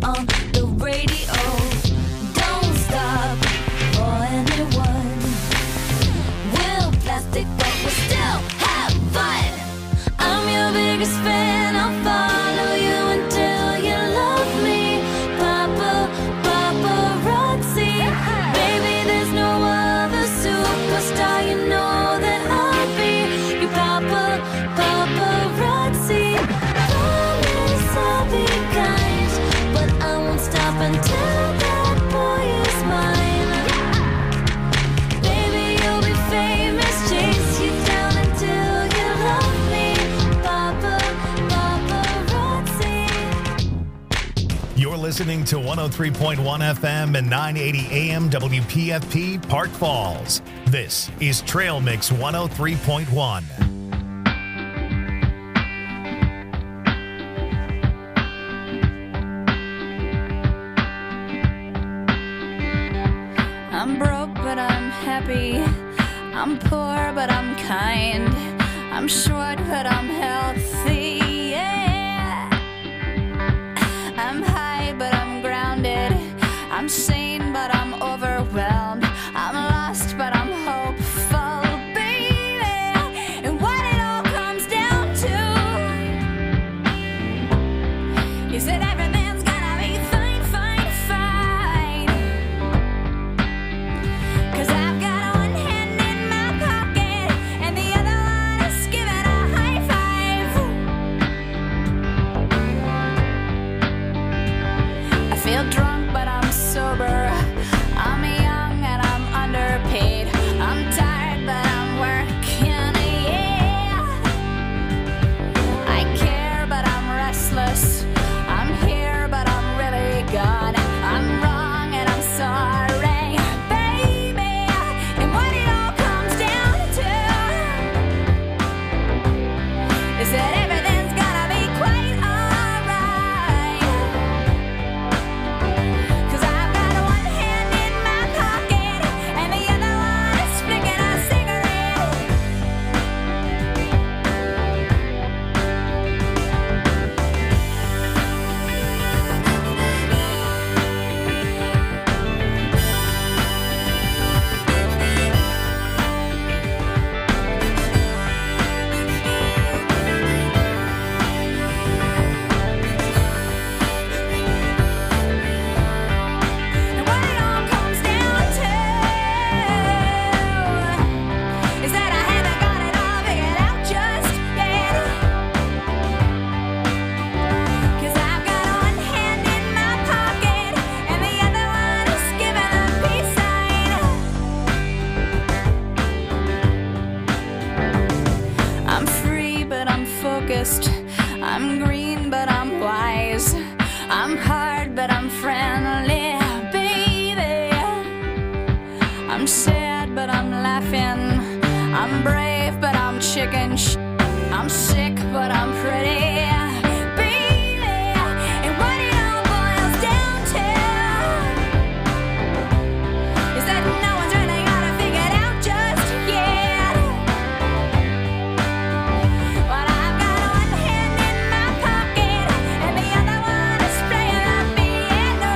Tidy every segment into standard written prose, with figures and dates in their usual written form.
on the radio. Don't stop for anyone. We'll plastic, but we'll still have fun. I'm your biggest fan. I'll follow you until you love me. Papa, paparazzi. Baby, there's no other superstar. You know that I'll be your papa, paparazzi. Promise I'll be kind, but I won't stop until that boy is mine. Baby, you'll be famous. Chase you down until you love me. Papa, paparazzi. You're listening to 103.1 FM and 980 AM WPFP Park Falls. This is Trail Mix 103.1. I'm broke, but I'm happy. I'm poor, but I'm kind. I'm short, but I'm healthy. Yeah. I'm high, but I'm grounded. I'm sane, but I'm overwhelmed. I'm lost, but I'm hopeful, baby. And what it all comes down to is that everything's gonna be fine, fine, fine. 'Cause I've got one hand in my pocket and the other one is giving a high five. I feel drunk, but I'm sober. I'm young and I'm underpaid. I'm tired, but I'm working, yeah. I care, but I'm restless. I'm here, but I'm really gone. I'm wrong and I'm sorry, baby. And what it all comes down to is that everything's gonna be quite alright. 'Cause I've got one hand in my pocket and the other one is flicking a cigarette. And what it all comes down to is that I haven't got it all figured out just yet. 'Cause I've got one hand in my pocket and the other one is giving a peace sign. I'm free, but I'm focused. I'm green, but I'm wise. I'm hard, but I'm friendly, baby. I'm sad, but I'm laughing. I'm brave, but I'm chicken. I'm sick, but I'm pretty, baby. And what it all boils down to is that no one's really got it figured out just yet. But I've got one hand in my pocket and the other one is playing the piano.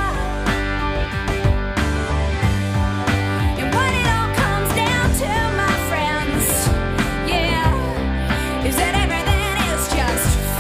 And what it all comes down to, my friends, yeah, is that everything is just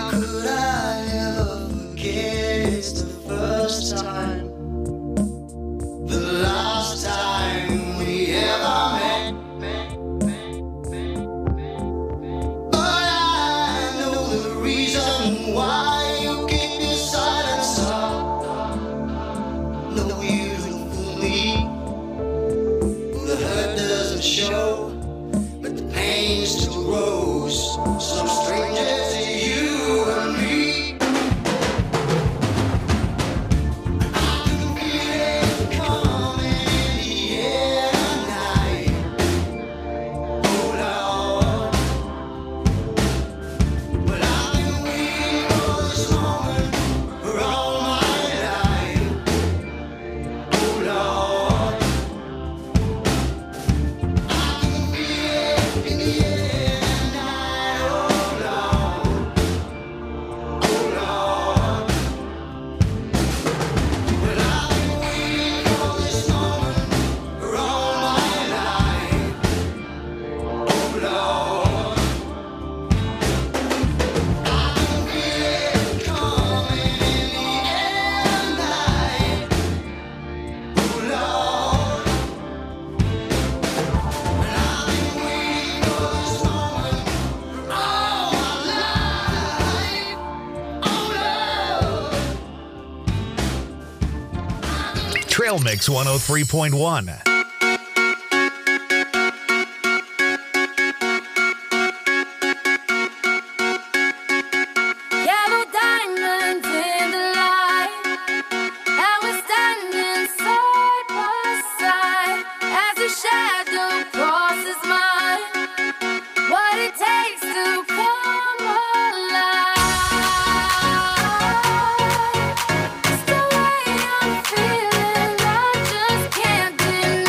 could I ever forget? It's the first time, the last time we ever met. But I know the reason why you keep your silence up. No, you don't fool me. The hurt doesn't show, but the pain still grows. Some strangers to you and me. I can feel it coming in the air tonight. Oh Lord, but I've been waiting for this moment for all my life. Oh Lord, I can feel it in the air tonight. Oh Lord, oh Lord, but I've been waiting for this moment for all my life. Oh Lord, I can feel it coming in the air tonight. Oh Lord, but I've been waiting for this moment for all my life. Oh Lord. Trail Mix 103.1. Yellow diamonds in the light, and we're standing side by side as a shadow crosses mine. What it takes to come alive. It's the way I'm feeling, I just can't deny.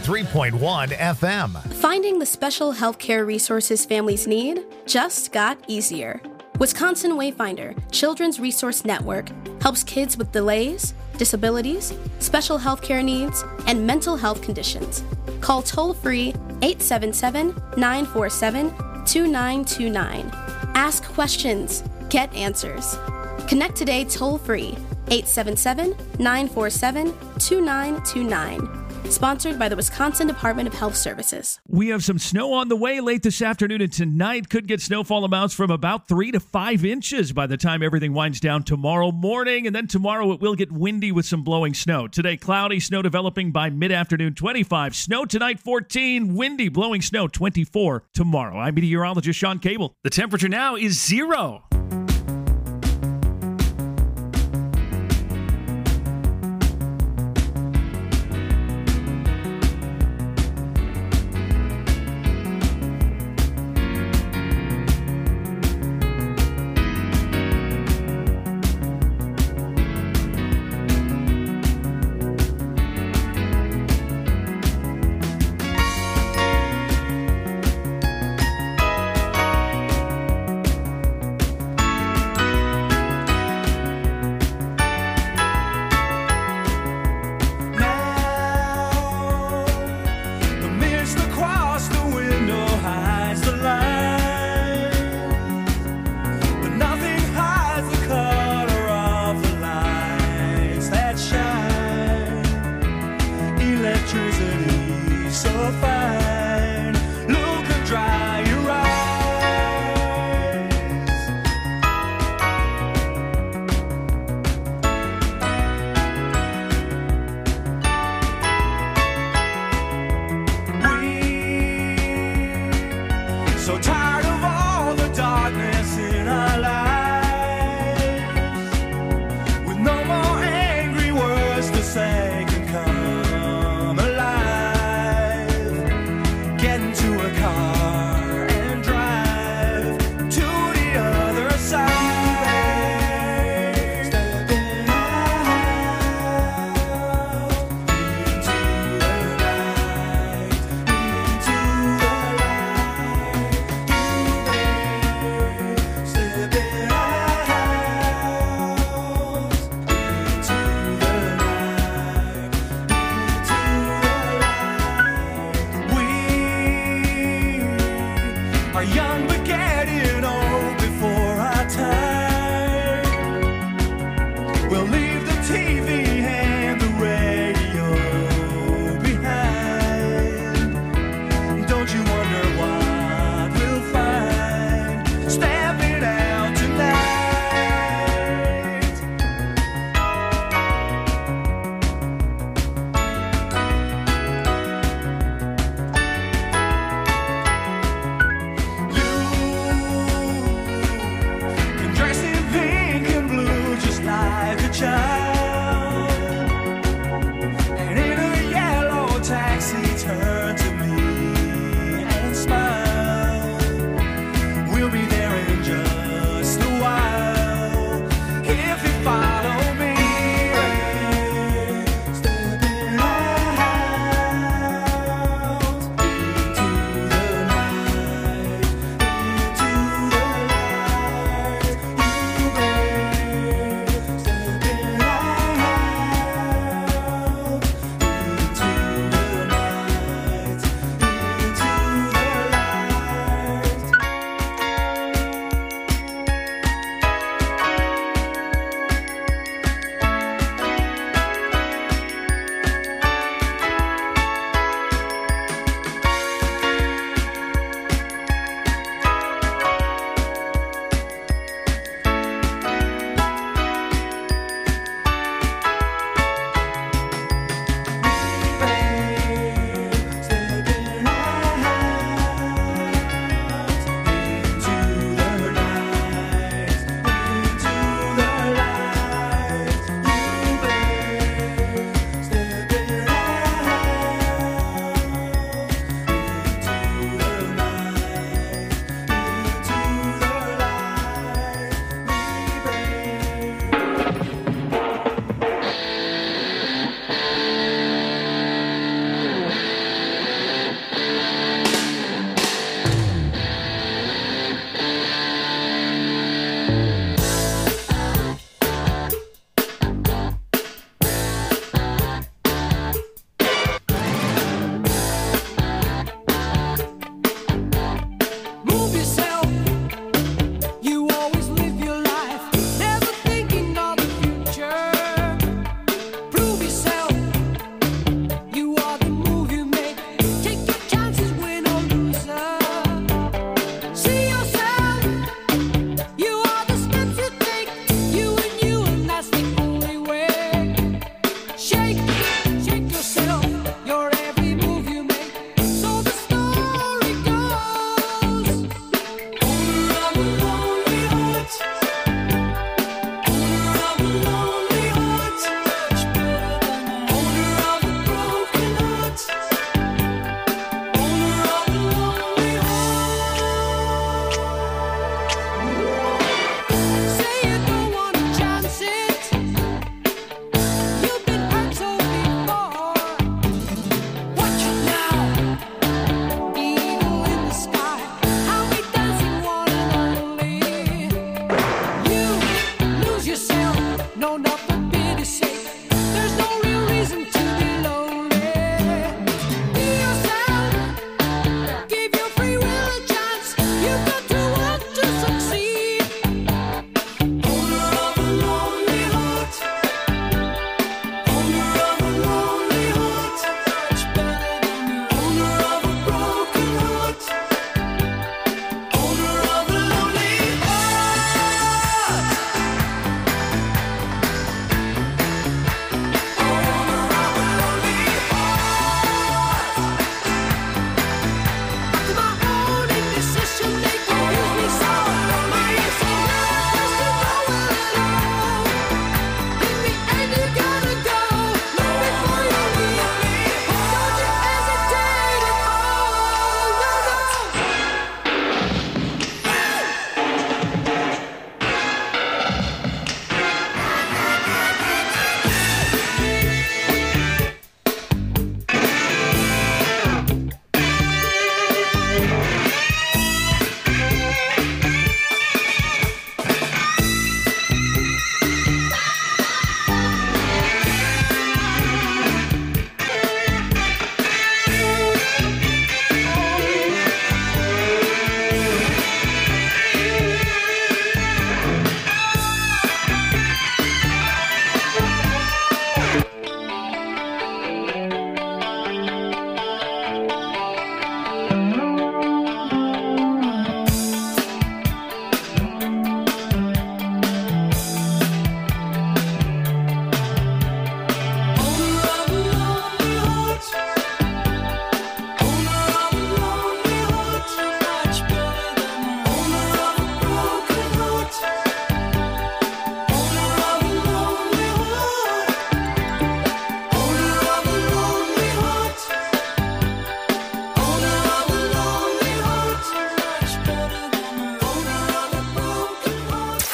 103.1 FM. Finding the special healthcare resources families need just got easier. Wisconsin Wayfinder Children's Resource Network helps kids with delays, disabilities, special healthcare needs, and mental health conditions. Call toll-free 877-947-2929. Ask questions. Get answers. Connect today toll-free 877-947-2929. Sponsored by the Wisconsin Department of Health Services. We have some snow on the way late this afternoon and tonight. Could get snowfall amounts from about 3 to 5 inches by the time everything winds down tomorrow morning. And then tomorrow it will get windy with some blowing snow. Today, cloudy, snow developing by mid-afternoon, 25. Snow tonight, 14. Windy, blowing snow, 24 tomorrow. I'm meteorologist Sean Cable. The temperature now is 0.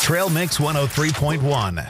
Trail Mix 103.1.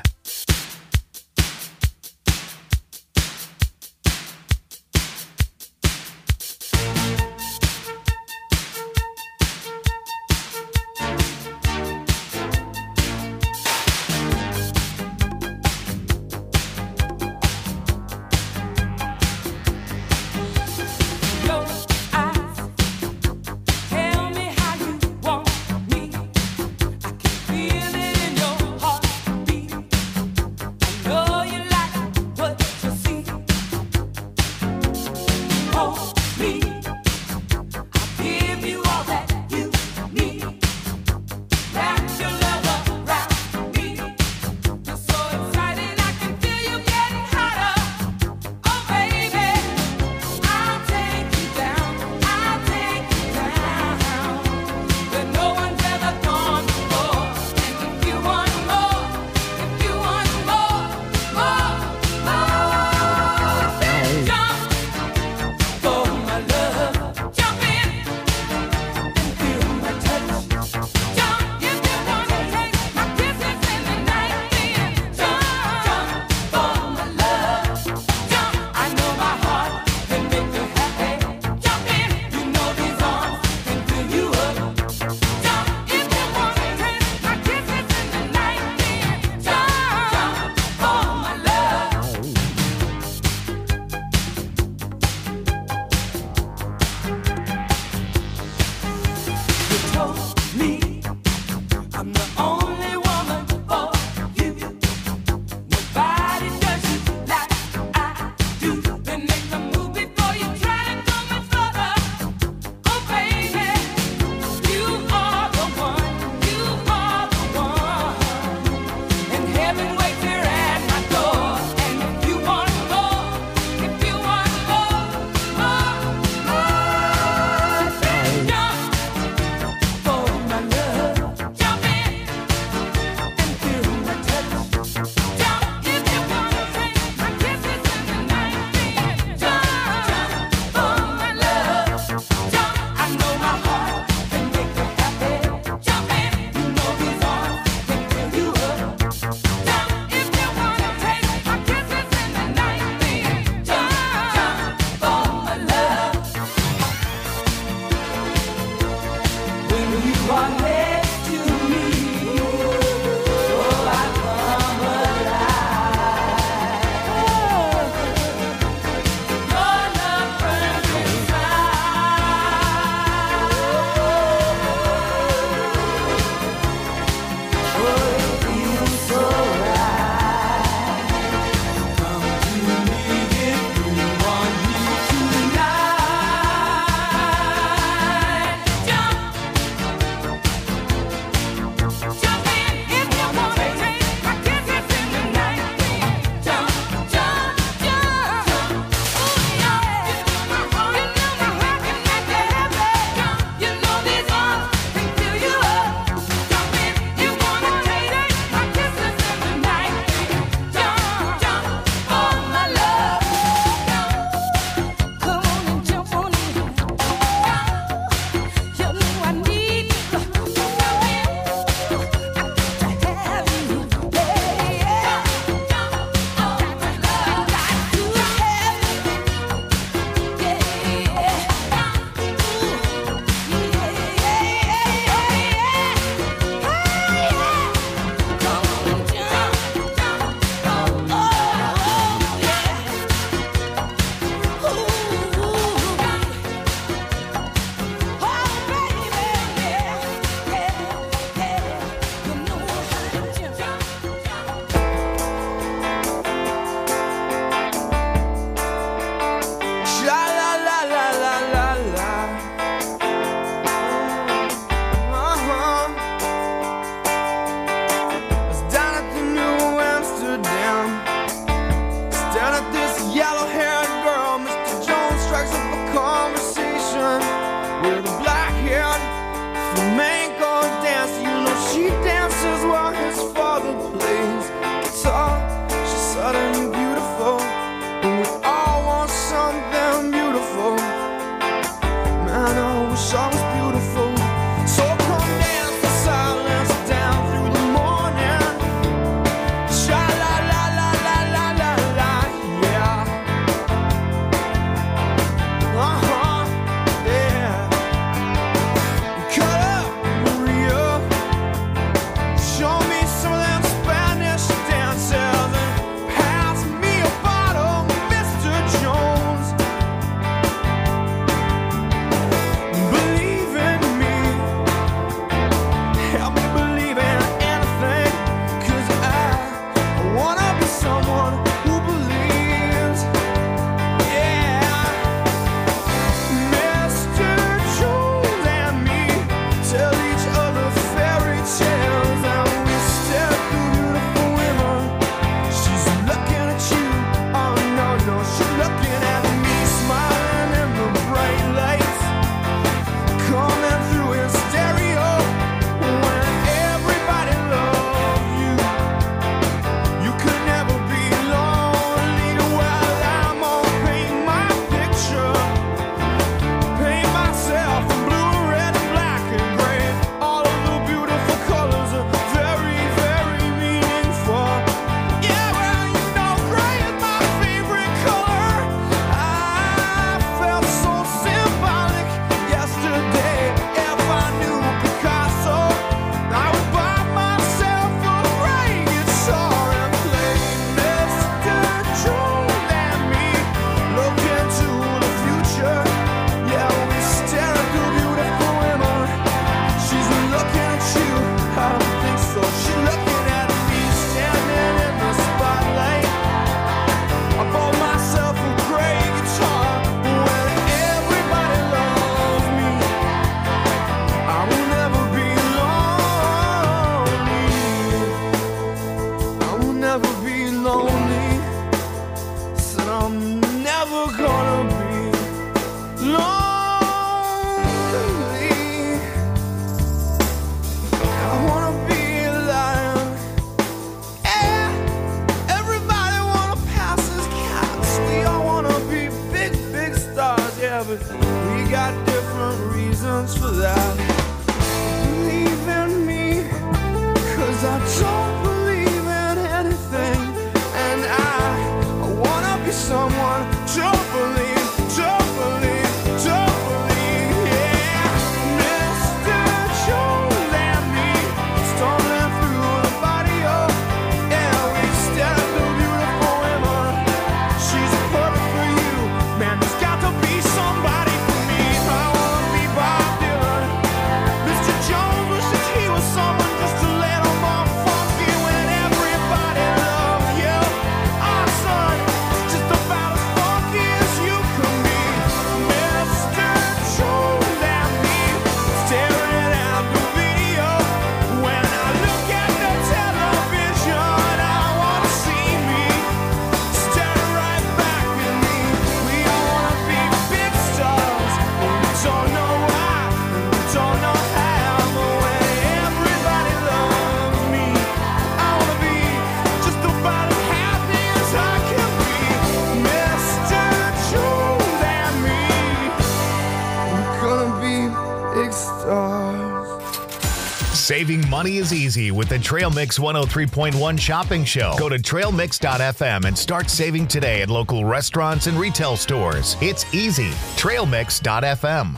Saving money is easy with the Trail Mix 103.1 shopping show. Go to trailmix.fm and start saving today at local restaurants and retail stores. It's easy. Trailmix.fm.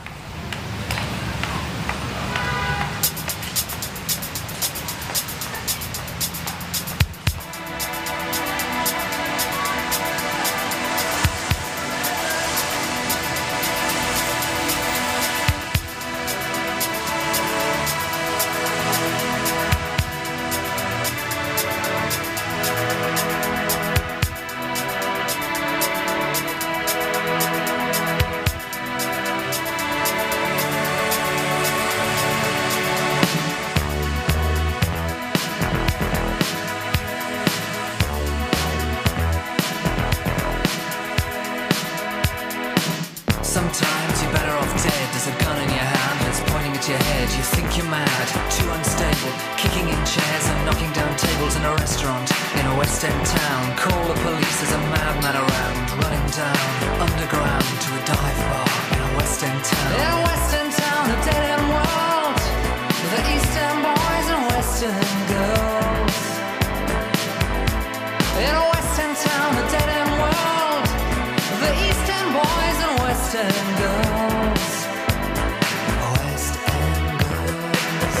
Sometimes you're better off dead. There's a gun in your hand that's pointing at your head. You think you're mad, too unstable, kicking in chairs and knocking down tables in a restaurant in a West End town. Call the police, there's a madman around, running down underground to a dive bar in a West End town. In a West End town, a dead end world, the East End boys and West End girls. In a West End town, a dead end world, the East End boys and West End girls. West End girls.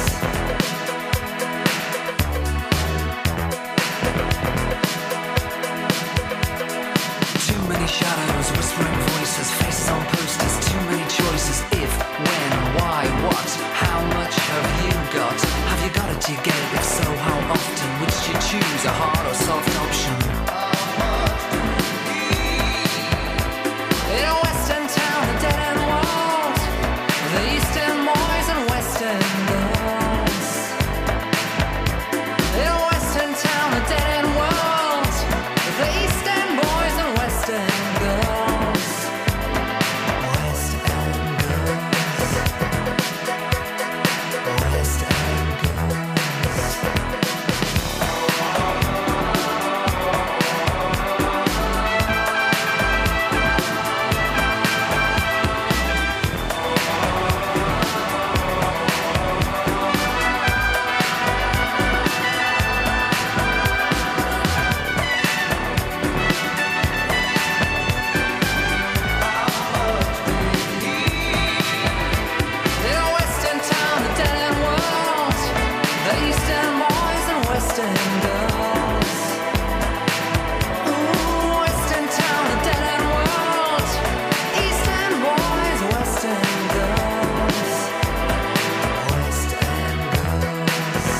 Too many shadows, whispering voices, faces on posters, too many choices. If, when, why, what, how much have you got? Have you got it, do you get it? If so, how often? Which do you choose, a hard or soft option? In a West End town, a dead end world, the East End boys and West End girls. In a West End town, a dead end world, the East End boys and West End girls. West End girls. West End girls. In a West End town, a dead end world, the East End boys and West End girls. Ooh, West End town, a dead end world, East End boys, West End girls. West End girls.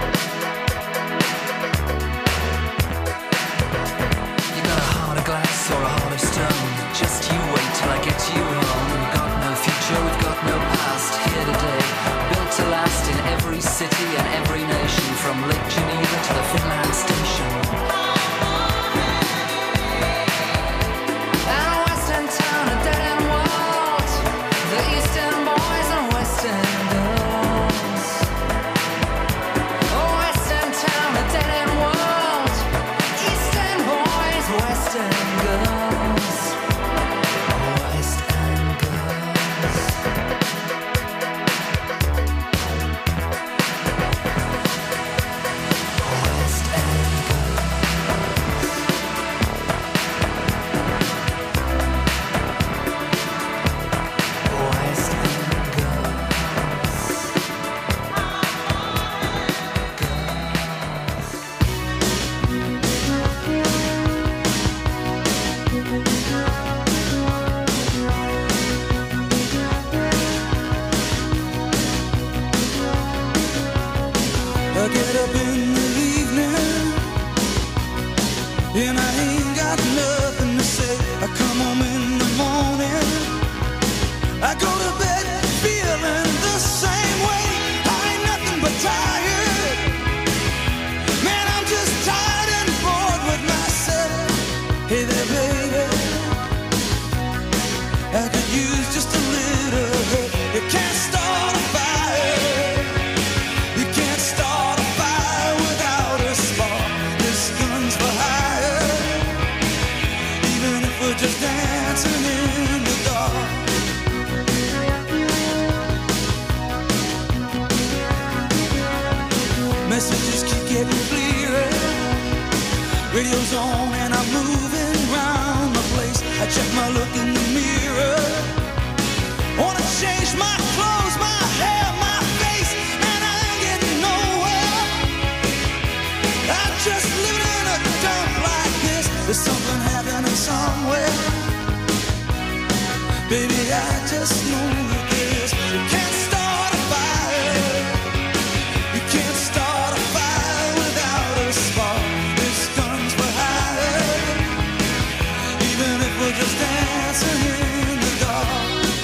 You got a heart of glass or a heart of stone. Just you wait till I get you home. We've got no future, we've got no past. Here today, built to last in every city and every nation, from Lake Geneva to the Finland station. getting clearer. Radio's on and I'm moving round the place. I check my look in the mirror. Wanna change my clothes, my hair, my face, and I ain't getting nowhere. I'm just living in a dump like this. There's something happening somewhere. Baby, I just know this. You can't start a fire. You can't start a fire without a spark. This gun's for hire. Even if we're just dancing in the dark.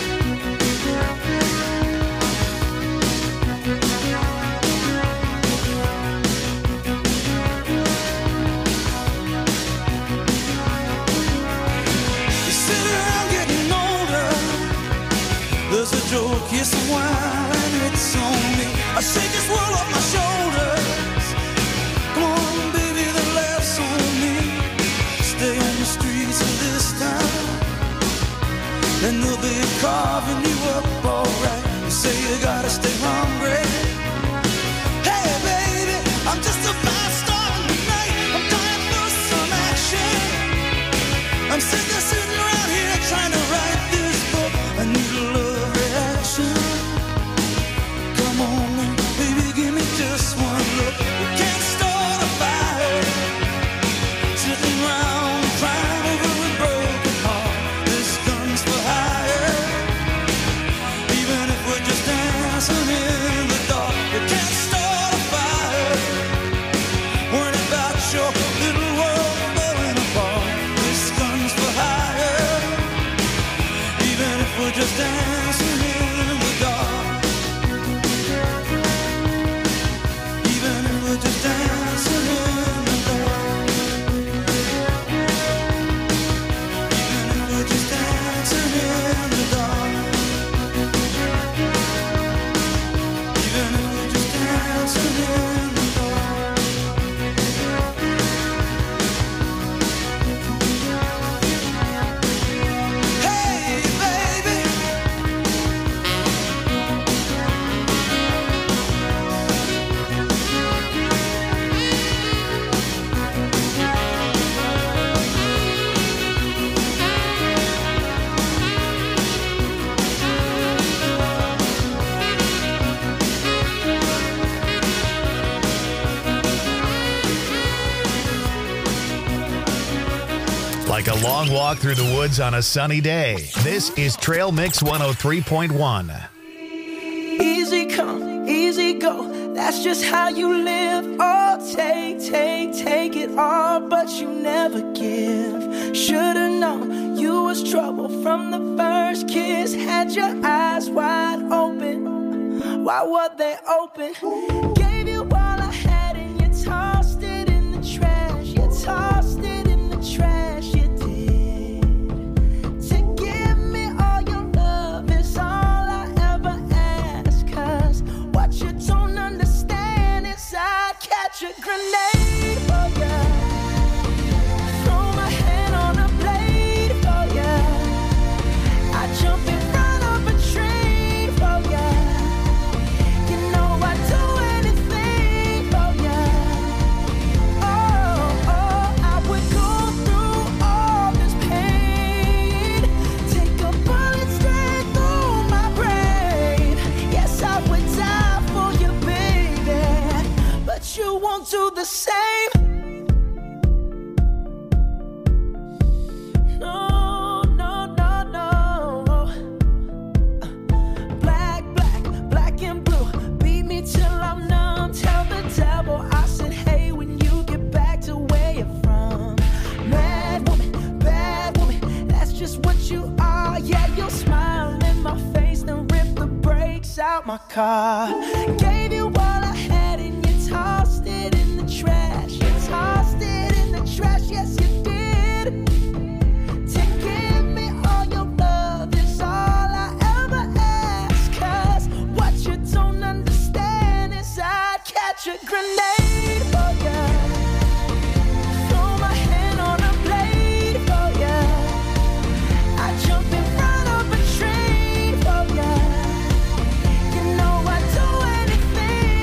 There's a joke, yes, a while, and it's on me. I shake this world off my shoulders. Come on, baby, the laugh's on me. Stay on the streets of this town, and they'll be carving you up alright. You say you gotta stay hungry. Hey, baby, I'm just a fast star tonight. I'm dying for some action. I'm sitting around here trying to write this book. I need a love reaction. Come on, baby, give me just one look. You can't start a fire. Sitting around crying over a broken heart. This gun's for hire. Even if we're just dancing in the dark. You can't start a fire. Worrying about your little world falling apart. This gun's for hire. Even if we're just dancing in the dark. Even if we're just dancing in the dark. Even if we're just dancing in the dark. Even if we're just dancing in the dark. Hey, baby. Like a long walk through the woods on a sunny day. This is Trail Mix 103.1. Easy come, easy go. That's just how you live. Oh, take it all, but you never give. Should've known you was trouble from the first kiss. Had your eyes wide open. Why were they open? Gave you all I had and you tossed it in the trash. You tossed it in the trash. You did. To give me all your love is all I ever ask. 'Cause what you don't understand is I'd catch a grenade for ya. Throw my hand on a blade for ya. I jump in front of a train for ya. You know I'd do anything for ya. Oh, I would go through all this pain. Take a bullet straight through my brain. Yes, I would die for you, baby. But you won't do the same. No, no, no, no. Black and blue. Beat me till I'm numb. Tell the devil I said, hey, when you get back to where you're from. Mad woman, that's just what you are. Yeah, you'll smile in my face, then rip the brakes out my car. Gave you all I had and you tossed it in the trash. You tossed it in the trash, yes you did. To give me all your love is all I ever ask. 'Cause what you don't understand is I'd catch a grenade for ya. Throw my hand on a blade for ya. I jump in front of a train for ya. You know I'd do anything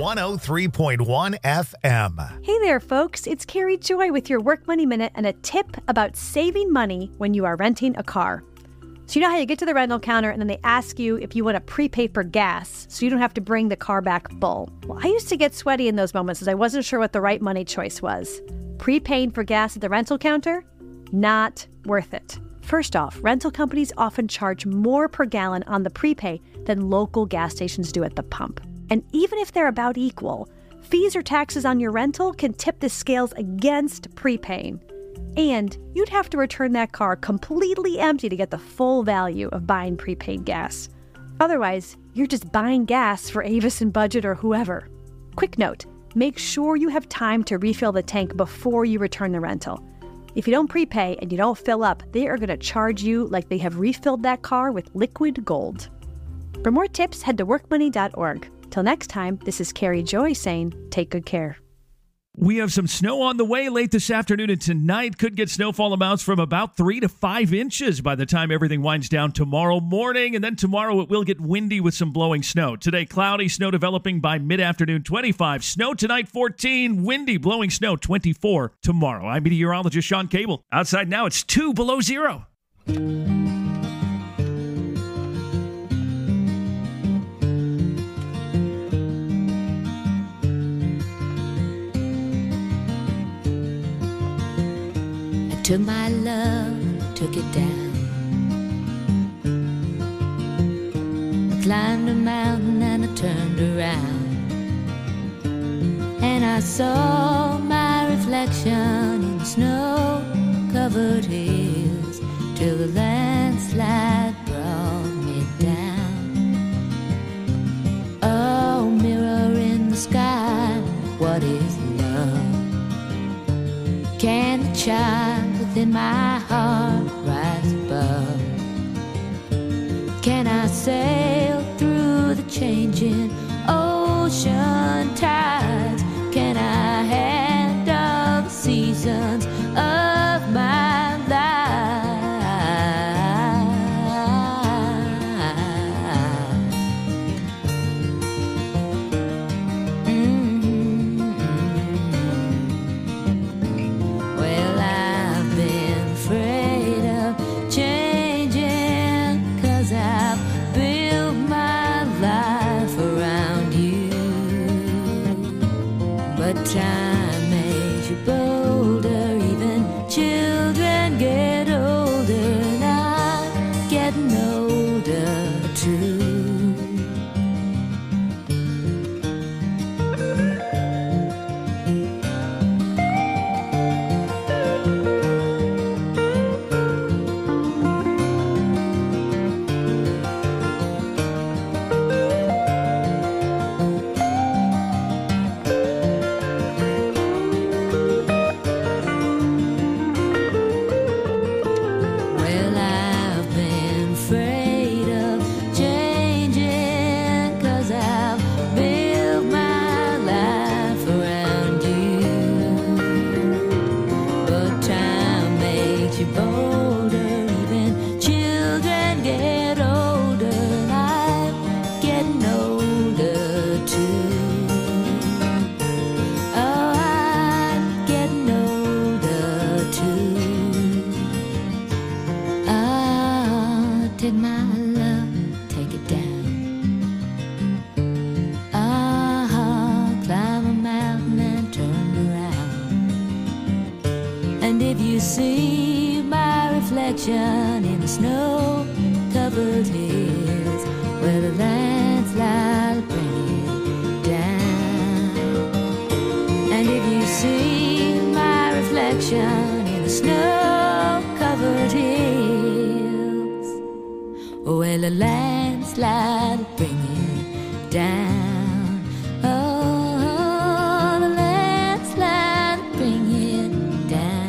103.1 FM. Hey there, folks. It's Carrie Joy with your Work Money Minute and a tip about saving money when you are renting a car. So you know how you get to the rental counter and then they ask you if you want to prepay for gas so you don't have to bring the car back full. Well, I used to get sweaty in those moments as I wasn't sure what the right money choice was. Prepaying for gas at the rental counter? Not worth it. First off, rental companies often charge more per gallon on the prepay than local gas stations do at the pump. And even if they're about equal, fees or taxes on your rental can tip the scales against prepaying. And you'd have to return that car completely empty to get the full value of buying prepaid gas. Otherwise, you're just buying gas for Avis and Budget or whoever. Quick note, make sure you have time to refill the tank before you return the rental. If you don't prepay and you don't fill up, they are going to charge you like they have refilled that car with liquid gold. For more tips, head to workmoney.org. Till next time, this is Carrie Joy saying, take good care. We have some snow on the way late this afternoon and tonight. Could get snowfall amounts from about 3 to 5 inches by the time everything winds down tomorrow morning. And then tomorrow it will get windy with some blowing snow. Today, cloudy, snow developing by mid-afternoon, 25. Snow tonight, 14. Windy, blowing snow, 24 tomorrow. I'm meteorologist Sean Cable. Outside now, it's 2 below zero. Took my love, took it down. I climbed a mountain and I turned around, and I saw my reflection in snow-covered hills till the landslide brought me down. Oh, mirror in the sky, what is love? Can the child within my heart rise above? Can I sail through the changing ocean tides? Can I handle the seasons of my life? Well, I've been afraid of changing, 'cause I've built my life around you. But time makes you bolder, even children get older, and I'm getting older too. Well, I've been afraid of changing, 'cause I've built my life around you. But time makes you bolder, even children get older, and I'm getting older too. Oh, I'm getting older too. Ah, take my love, take it down. Ah, climb a mountain and turn around. And if you see my reflection in the snow-covered hills, where the landslide bring it down. And if you see my reflection in the snow-covered hills, well, the landslide will bring it down. Oh, the landslide will bring it down.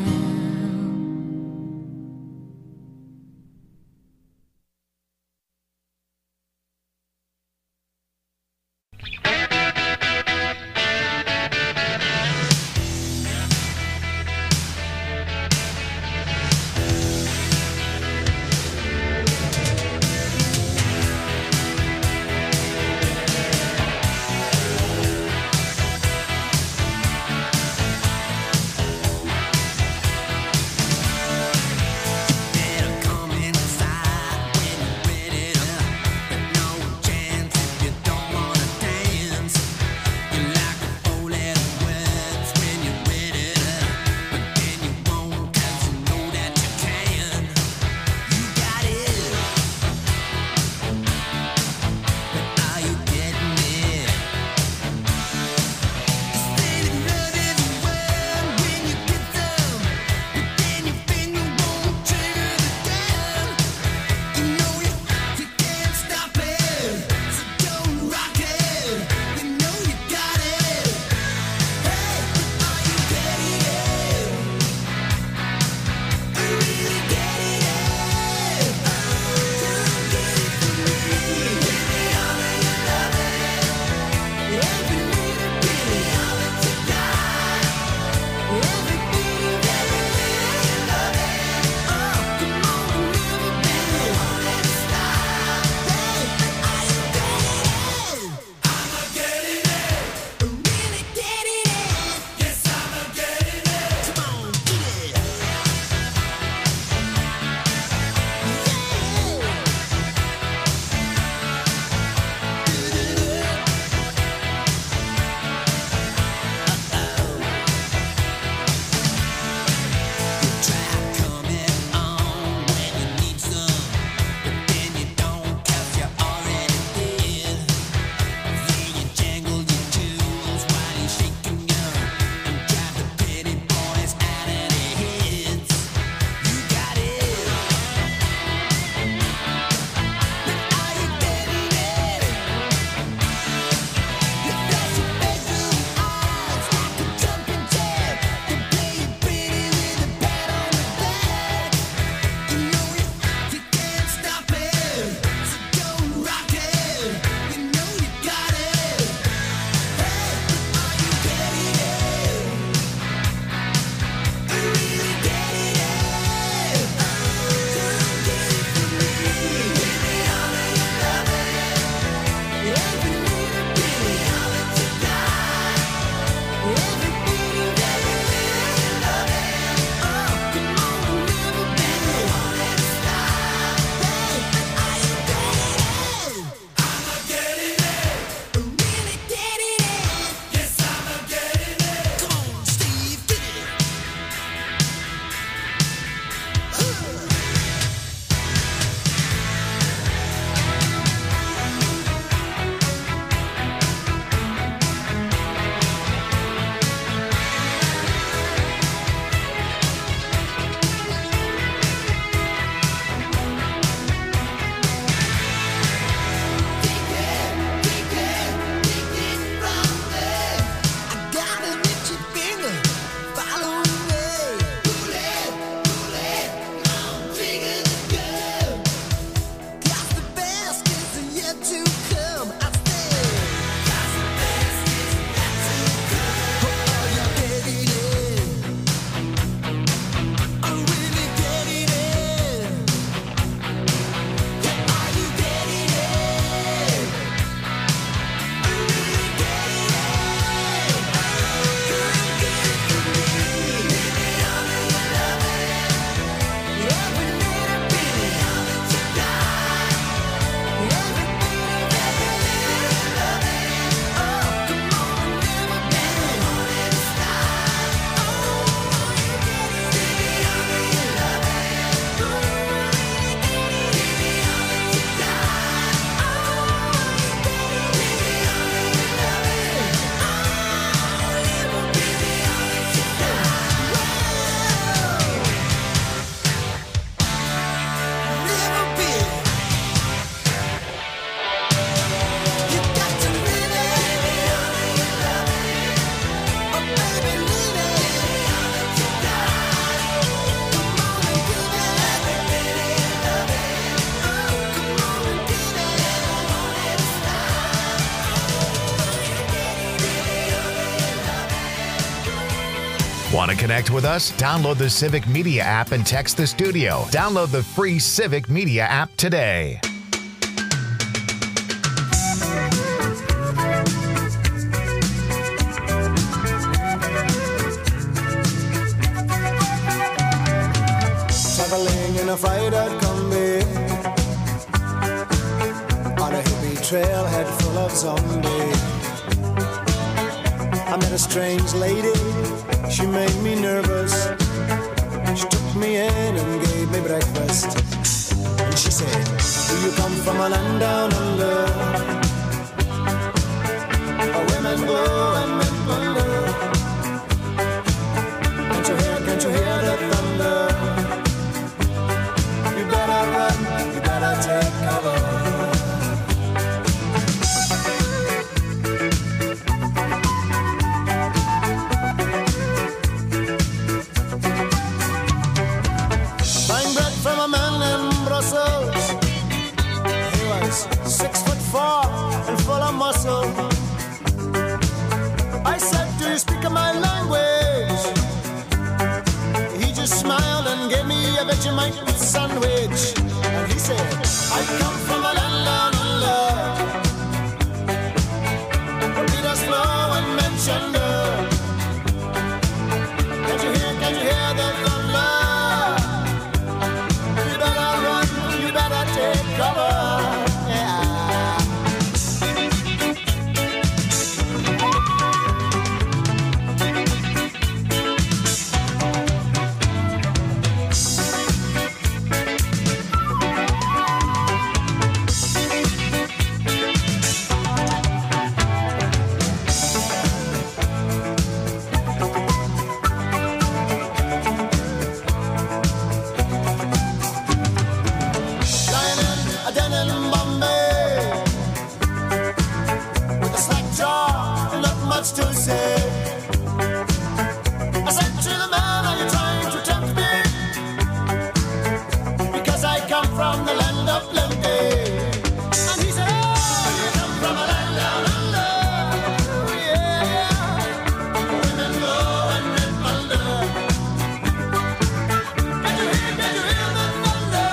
Want to connect with us? Download the Civic Media app and text the studio. Download the free Civic Media app today. Traveling in a freighter combi on a hippie trailhead full of zombies. I met a strange lady, she made me nervous. She took me in and gave me breakfast. And she said, do you come from a land down under, where women go and men plunder? Can't you hear the thunder? You better run, you better take cover. From a man in Brussels, he was 6'4" and full of muscle. I said, do you speak my language? He just smiled and gave me a Vegemite sandwich. And he said, I come from a land down under, where Peter's flow and Manchester. Can't you hear the thunder? Take cover, yeah. To say, I said to the man, are you trying to tempt me? Because I come from the land of plenty. And he said, oh, you come from a land down under, yeah. Women go and men plunder. Can you hear the thunder?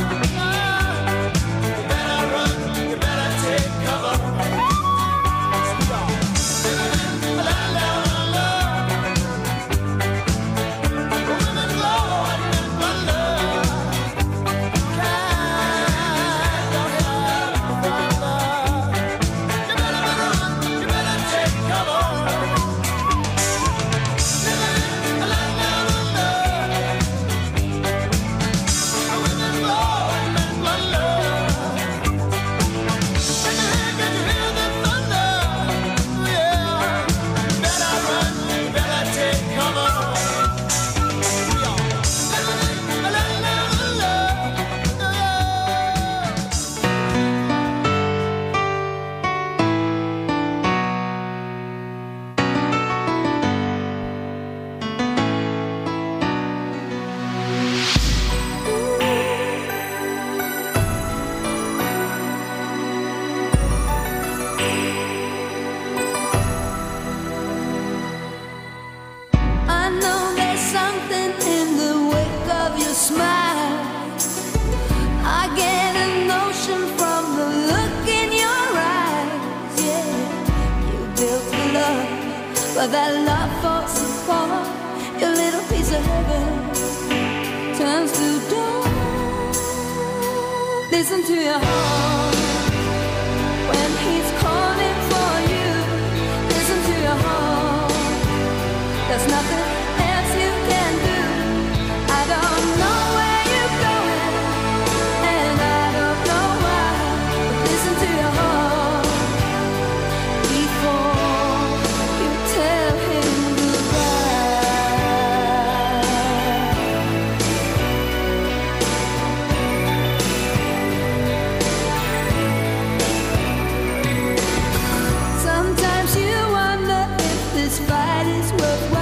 You better run, you better take cover. But that love falls apart. Your little piece of heaven turns to dawn. Listen to your heart when he's calling for you. Listen to your heart. There's nothing else you can do. I don't know where you're going, and I don't know why. But listen to your heart before you tell him goodbye. Sometimes you wonder if this fight is worthwhile.